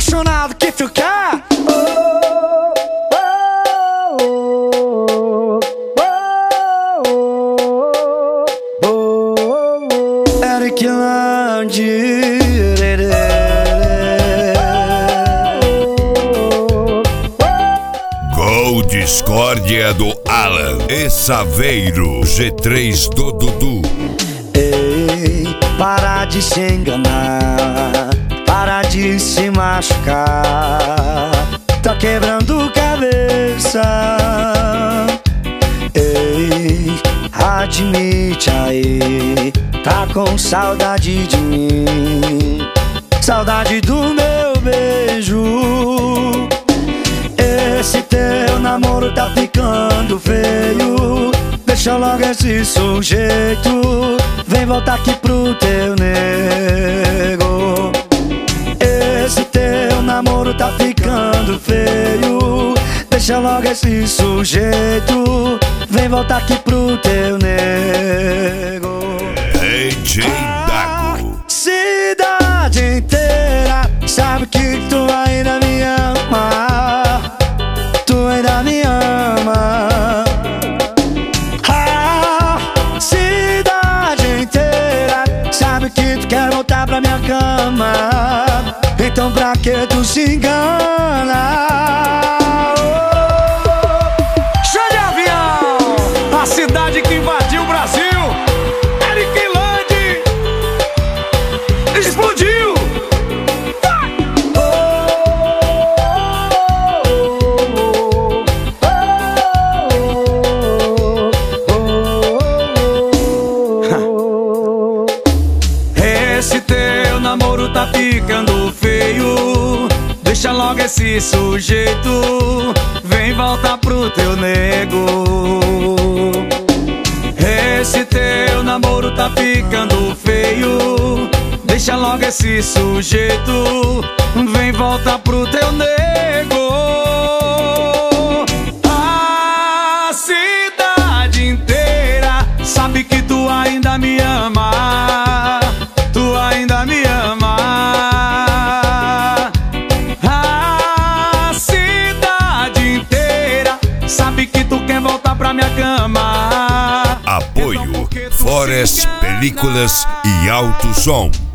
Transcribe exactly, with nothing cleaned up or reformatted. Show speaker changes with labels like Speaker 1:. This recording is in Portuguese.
Speaker 1: apaixonado que tu quer. Eric Landi.
Speaker 2: Gol discórdia do Alan e Saveiro, G três do Dudu.
Speaker 1: Ei, para de se enganar, para de se machucar, tá quebrando cabeça. Ei, admite aí, tá com saudade de mim, saudade do meu beijo. Esse teu namoro tá ficando feio, deixa logo esse sujeito, vem voltar aqui pro teu nego. Esse teu namoro tá ficando feio, deixa logo esse sujeito, vem voltar aqui pro teu nego.
Speaker 2: D J Dago.
Speaker 1: A cidade inteira sabe que tu ainda me ama, tu ainda me ama. A cidade inteira sabe que tu quer voltar pra minha cama, então pra que tu se engana? Show de avião! A cidade que invadiu o Brasil, Eric Landi, explodiu! Esse teu namoro tá ficando feio, deixa logo esse sujeito, vem voltar pro teu nego. Esse teu namoro tá ficando feio, deixa logo esse sujeito, vem voltar pro teu nego. A cidade inteira sabe que tu ainda me ama, tu ainda me ama. A cidade inteira sabe que tu quer voltar pra minha cama.
Speaker 2: Apoio Forest Películas e Alto Som.